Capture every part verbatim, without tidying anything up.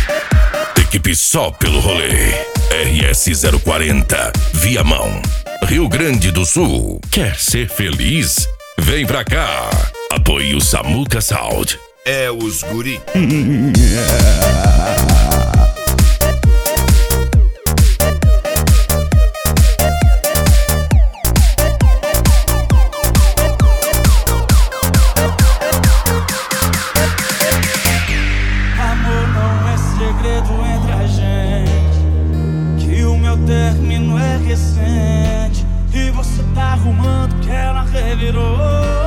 Equipe só pelo rolê. R S zero quarenta, Viamão, Rio Grande do Sul. Quer ser feliz? Vem pra cá. Apoie o Samuca Sound. É os guri. Amor não é segredo entre a gente, que o meu término é recente e você tá arrumando que ela revirou.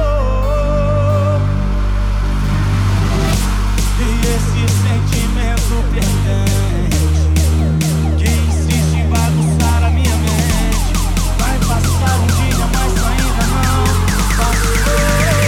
E esse sentimento perdente que insiste em bagunçar a minha mente, vai passar um dia, mas ainda não passou.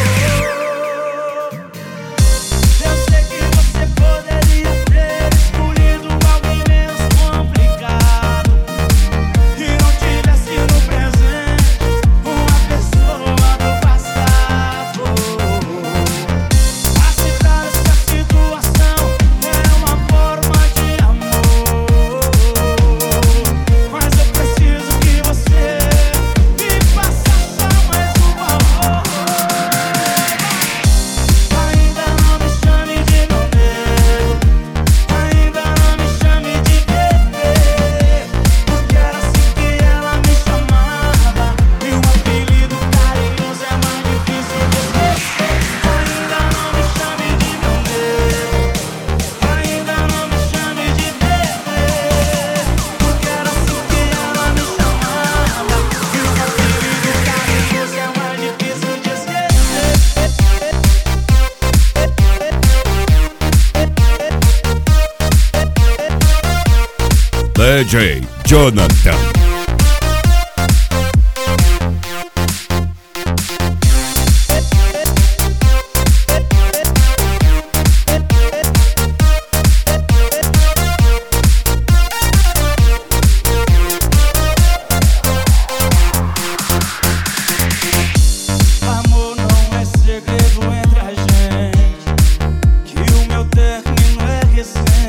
Eu sei que você poderia ter escolhido alguém menos complicado e não tivesse no presente uma pessoa do passado. Aceitar essa situação é uma forma de amor, mas eu preciso que você me faça só mais um favor. Ainda não me chame de meu nego, ainda não me chame de bebê, porque era assim que ela me chamava e um apelido carinhoso é mais difícil de esquecer. Ainda não me chame de meu nego, ainda não me chame de bebê, porque era assim que ela me chamava e um apelido carinhoso é mais difícil de esquecer. D J Jonathan. Amor não é segredo entre a gente, que o meu término é recente